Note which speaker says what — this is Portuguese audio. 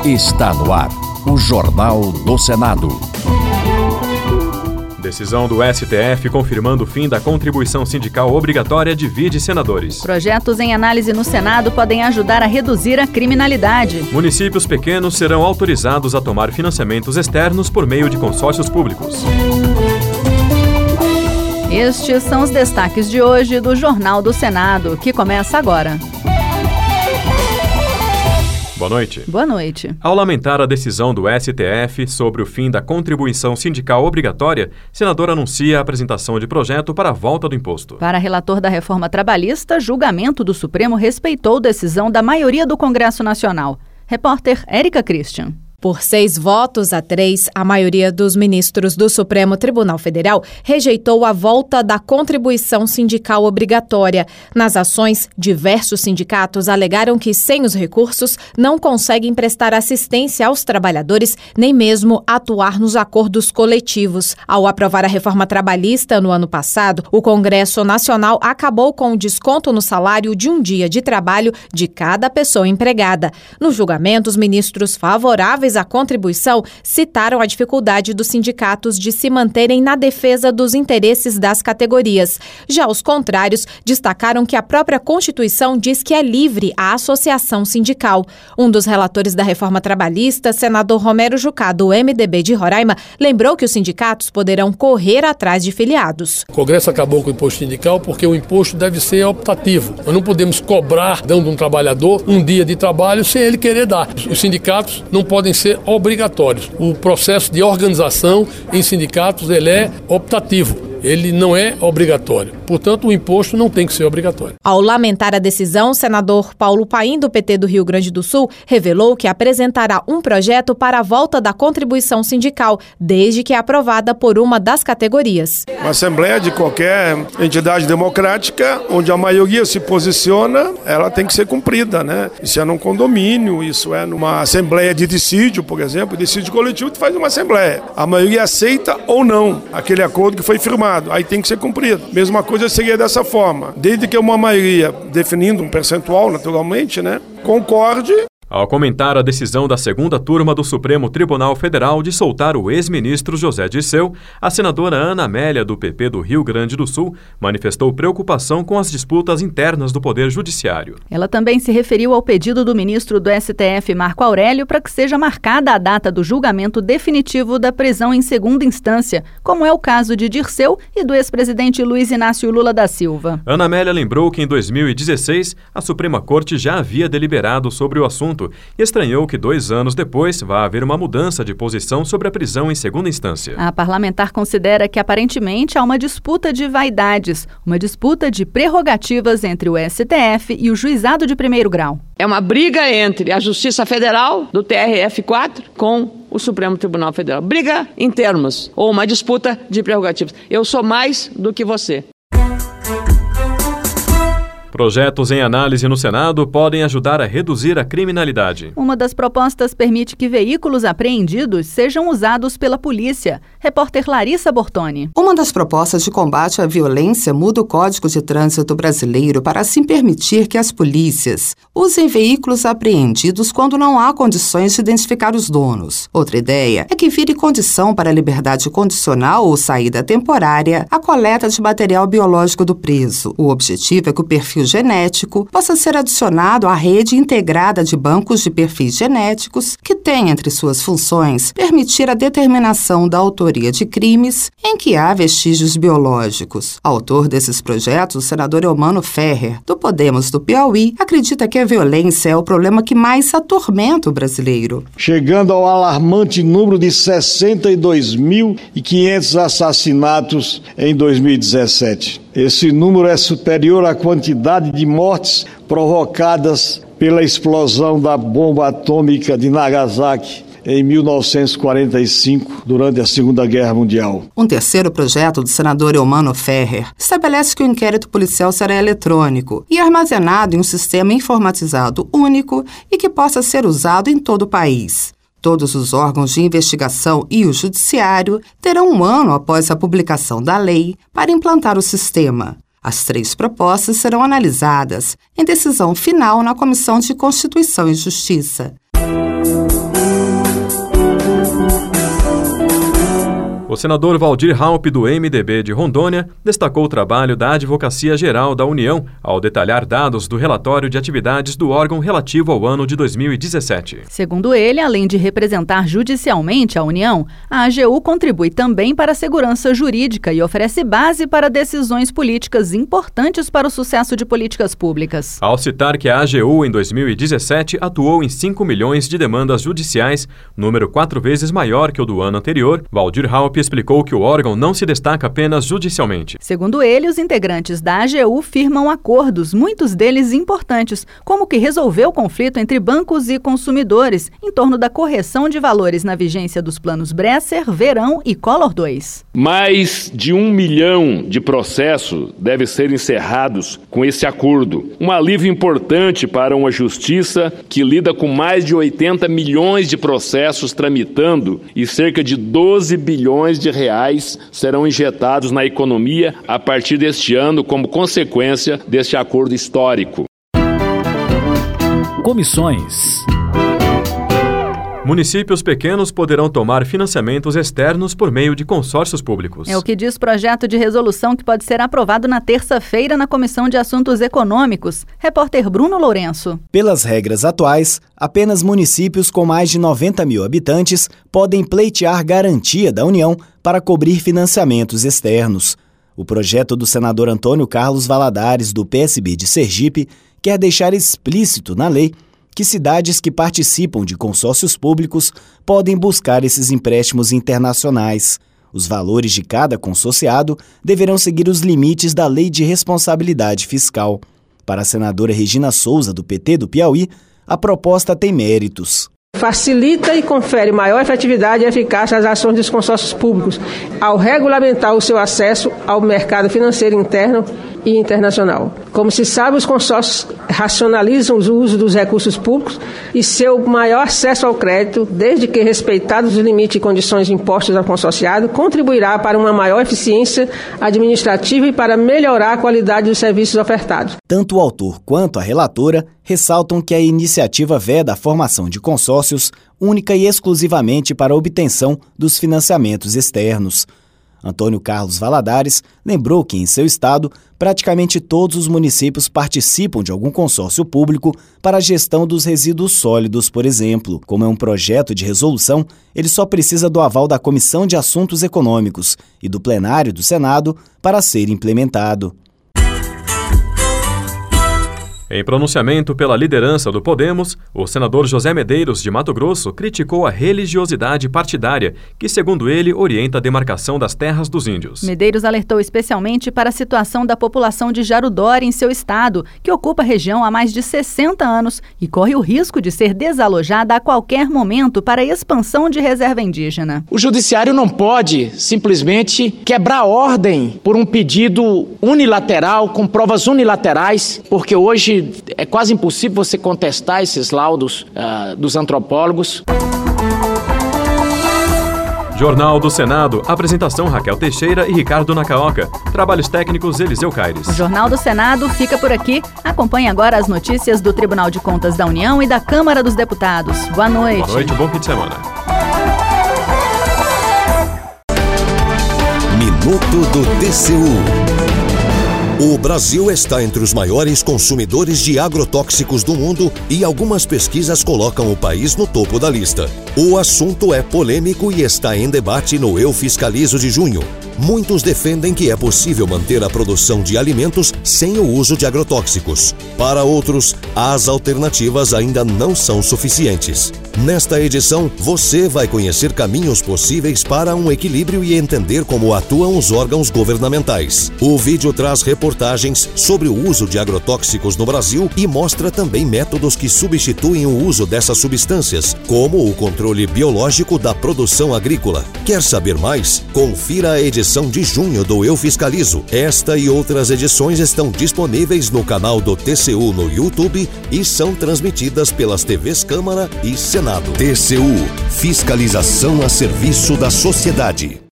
Speaker 1: Está no ar o Jornal do Senado.
Speaker 2: Decisão do STF confirmando o fim da contribuição sindical obrigatória divide senadores.
Speaker 3: Projetos em análise no Senado podem ajudar a reduzir a criminalidade.
Speaker 2: Municípios pequenos serão autorizados a tomar financiamentos externos por meio de consórcios públicos.
Speaker 3: Estes são os destaques de hoje do Jornal do Senado, que começa agora.
Speaker 2: Boa noite.
Speaker 3: Boa noite.
Speaker 2: Ao lamentar a decisão do STF sobre o fim da contribuição sindical obrigatória, senador anuncia a apresentação de projeto para a volta do imposto.
Speaker 3: Para relator da reforma trabalhista, julgamento do Supremo respeitou decisão da maioria do Congresso Nacional. Repórter Érica Christian.
Speaker 4: Por 6 votos a 3, a maioria dos ministros do Supremo Tribunal Federal rejeitou a volta da contribuição sindical obrigatória. Nas ações, diversos sindicatos alegaram que, sem os recursos, não conseguem prestar assistência aos trabalhadores, nem mesmo atuar nos acordos coletivos. Ao aprovar a reforma trabalhista no ano passado, o Congresso Nacional acabou com o desconto no salário de um dia de trabalho de cada pessoa empregada. No julgamento, os ministros favoráveis à contribuição citaram a dificuldade dos sindicatos de se manterem na defesa dos interesses das categorias. Já os contrários destacaram que a própria Constituição diz que é livre a associação sindical. Um dos relatores da reforma trabalhista, senador Romero Jucá, do MDB de Roraima, lembrou que os sindicatos poderão correr atrás de filiados.
Speaker 5: O Congresso acabou com o imposto sindical porque o imposto deve ser optativo. Nós não podemos cobrar, dando um trabalhador, um dia de trabalho sem ele querer dar. Os sindicatos não podem ser obrigatórios. O processo de organização em sindicatos ele é optativo. Ele não é obrigatório. Portanto, o imposto não tem que ser obrigatório.
Speaker 4: Ao lamentar a decisão, o senador Paulo Paim, do PT do Rio Grande do Sul, revelou que apresentará um projeto para a volta da contribuição sindical, desde que é aprovada por uma das categorias.
Speaker 6: Uma assembleia de qualquer entidade democrática, onde a maioria se posiciona, ela tem que ser cumprida, né? Isso é num condomínio, isso é numa assembleia de dissídio, por exemplo. Dissídio coletivo, tu faz uma assembleia. A maioria aceita ou não aquele acordo que foi firmado. Aí tem que ser cumprido. Mesma coisa seria dessa forma. Desde que uma maioria, definindo um percentual, naturalmente, né, concorde.
Speaker 2: Ao comentar a decisão da segunda turma do Supremo Tribunal Federal de soltar o ex-ministro José Dirceu, a senadora Ana Amélia, do PP do Rio Grande do Sul, manifestou preocupação com as disputas internas do Poder Judiciário.
Speaker 3: Ela também se referiu ao pedido do ministro do STF, Marco Aurélio, para que seja marcada a data do julgamento definitivo da prisão em segunda instância, como é o caso de Dirceu e do ex-presidente Luiz Inácio Lula da Silva.
Speaker 2: Ana Amélia lembrou que em 2016 a Suprema Corte já havia deliberado sobre o assunto e estranhou que 2 anos depois vá haver uma mudança de posição sobre a prisão em segunda instância.
Speaker 3: A parlamentar considera que aparentemente há uma disputa de vaidades, uma disputa de prerrogativas entre o STF e o Juizado de Primeiro Grau.
Speaker 7: É uma briga entre a Justiça Federal, do TRF4, com o Supremo Tribunal Federal. Briga em termos, ou uma disputa de prerrogativas. Eu sou mais do que você.
Speaker 2: Projetos em análise no Senado podem ajudar a reduzir a criminalidade.
Speaker 3: Uma das propostas permite que veículos apreendidos sejam usados pela polícia. Repórter Larissa Bortoni.
Speaker 8: Uma das propostas de combate à violência muda o Código de Trânsito brasileiro para assim permitir que as polícias usem veículos apreendidos quando não há condições de identificar os donos. Outra ideia é que vire condição para liberdade condicional ou saída temporária a coleta de material biológico do preso. O objetivo é que o perfil genético possa ser adicionado à rede integrada de bancos de perfis genéticos que tem entre suas funções permitir a determinação da autoria de crimes em que há vestígios biológicos. Autor desses projetos, o senador Eumano Ferrer, do Podemos do Piauí, acredita que a violência é o problema que mais atormenta o brasileiro.
Speaker 9: Chegando ao alarmante número de 62.500 assassinatos em 2017. Esse número é superior à quantidade de mortes provocadas pela explosão da bomba atômica de Nagasaki em 1945, durante a Segunda Guerra Mundial.
Speaker 8: Um terceiro projeto do senador Eumano Ferrer estabelece que o inquérito policial será eletrônico e armazenado em um sistema informatizado único e que possa ser usado em todo o país. Todos os órgãos de investigação e o judiciário terão 1 ano após a publicação da lei para implantar o sistema. As 3 propostas serão analisadas em decisão final na Comissão de Constituição e Justiça.
Speaker 2: O senador Waldir Raupp, do MDB de Rondônia, destacou o trabalho da Advocacia Geral da União ao detalhar dados do relatório de atividades do órgão relativo ao ano de 2017.
Speaker 3: Segundo ele, além de representar judicialmente a União, a AGU contribui também para a segurança jurídica e oferece base para decisões políticas importantes para o sucesso de políticas públicas.
Speaker 2: Ao citar que a AGU, em 2017, atuou em 5 milhões de demandas judiciais, número 4 vezes maior que o do ano anterior, Waldir Raupp explicou que o órgão não se destaca apenas judicialmente.
Speaker 3: Segundo ele, os integrantes da AGU firmam acordos, muitos deles importantes, como o que resolveu o conflito entre bancos e consumidores em torno da correção de valores na vigência dos planos Bresser, Verão e Collor 2.
Speaker 10: Mais de 1 milhão de processos devem ser encerrados com esse acordo. Um alívio importante para uma justiça que lida com mais de 80 milhões de processos tramitando e cerca de 12 bilhões de reais serão injetados na economia a partir deste ano como consequência deste acordo histórico.
Speaker 1: Comissões.
Speaker 2: Municípios pequenos poderão tomar financiamentos externos por meio de consórcios públicos.
Speaker 3: É o que diz projeto de resolução que pode ser aprovado na terça-feira na Comissão de Assuntos Econômicos. Repórter Bruno Lourenço.
Speaker 11: Pelas regras atuais, apenas municípios com mais de 90 mil habitantes podem pleitear garantia da União para cobrir financiamentos externos. O projeto do senador Antônio Carlos Valadares, do PSB de Sergipe, quer deixar explícito na lei que cidades que participam de consórcios públicos podem buscar esses empréstimos internacionais. Os valores de cada consorciado deverão seguir os limites da Lei de Responsabilidade Fiscal. Para a senadora Regina Souza, do PT do Piauí, a proposta tem méritos.
Speaker 12: Facilita e confere maior efetividade e eficácia às ações dos consórcios públicos, ao regulamentar o seu acesso ao mercado financeiro interno e internacional. Como se sabe, os consórcios racionalizam o uso dos recursos públicos e seu maior acesso ao crédito, desde que respeitados os limites e condições impostos ao consorciado, contribuirá para uma maior eficiência administrativa e para melhorar a qualidade dos serviços ofertados.
Speaker 11: Tanto o autor quanto a relatora ressaltam que a iniciativa veda a formação de consórcios única e exclusivamente para a obtenção dos financiamentos externos. Antônio Carlos Valadares lembrou que, em seu estado, praticamente todos os municípios participam de algum consórcio público para a gestão dos resíduos sólidos, por exemplo. Como é um projeto de resolução, ele só precisa do aval da Comissão de Assuntos Econômicos e do plenário do Senado para ser implementado.
Speaker 2: Em pronunciamento pela liderança do Podemos, o senador José Medeiros, de Mato Grosso, criticou a religiosidade partidária, que, segundo ele, orienta a demarcação das terras dos índios.
Speaker 3: Medeiros alertou especialmente para a situação da população de Jarudória em seu estado, que ocupa a região há mais de 60 anos e corre o risco de ser desalojada a qualquer momento para a expansão de reserva indígena.
Speaker 13: O judiciário não pode simplesmente quebrar a ordem por um pedido unilateral, com provas unilaterais, porque hoje é quase impossível você contestar esses laudos dos antropólogos.
Speaker 2: Jornal do Senado, apresentação Raquel Teixeira e Ricardo Nacaoca. Trabalhos técnicos Eliseu Caires.
Speaker 3: O Jornal do Senado fica por aqui. Acompanhe agora as notícias do Tribunal de Contas da União e da Câmara dos Deputados. Boa noite.
Speaker 2: Boa noite, bom fim de semana.
Speaker 14: Minuto do TCU. O Brasil está entre os maiores consumidores de agrotóxicos do mundo e algumas pesquisas colocam o país no topo da lista. O assunto é polêmico e está em debate no Eu Fiscalizo de junho. Muitos defendem que é possível manter a produção de alimentos sem o uso de agrotóxicos. Para outros, as alternativas ainda não são suficientes. Nesta edição, você vai conhecer caminhos possíveis para um equilíbrio e entender como atuam os órgãos governamentais. O vídeo traz reportagens sobre o uso de agrotóxicos no Brasil e mostra também métodos que substituem o uso dessas substâncias, como o controle biológico da produção agrícola. Quer saber mais? Confira a edição de junho do Eu Fiscalizo. Esta e outras edições estão disponíveis no canal do TCU no YouTube e são transmitidas pelas TVs Câmara e Senado. TCU, fiscalização a serviço da sociedade.